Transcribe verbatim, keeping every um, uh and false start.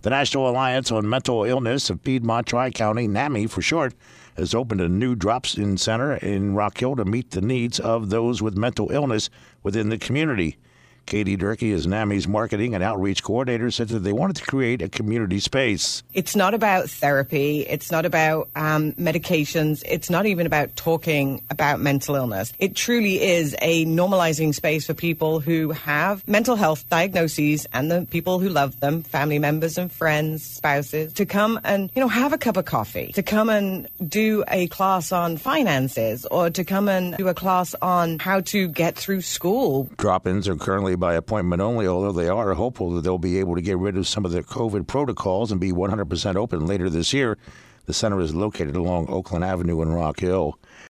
The National Alliance on Mental Illness of Piedmont Tri-County, NAMI for short, has opened a new drop-in center in Rock Hill to meet the needs of those with mental illness within the community. Katie Durkee is NAMI's marketing and outreach coordinator, said that they wanted to create a community space. It's not about therapy. It's not about um, medications. It's not even about talking about mental illness. It truly is a normalizing space for people who have mental health diagnoses and the people who love them, family members and friends, spouses, to come and, you know, have a cup of coffee, to come and do a class on finances, or to come and do a class on how to get through school. Drop-ins are currently by appointment only, although they are hopeful that they'll be able to get rid of some of their COVID protocols and be one hundred percent open later this year. The center is located along Oakland Avenue in Rock Hill.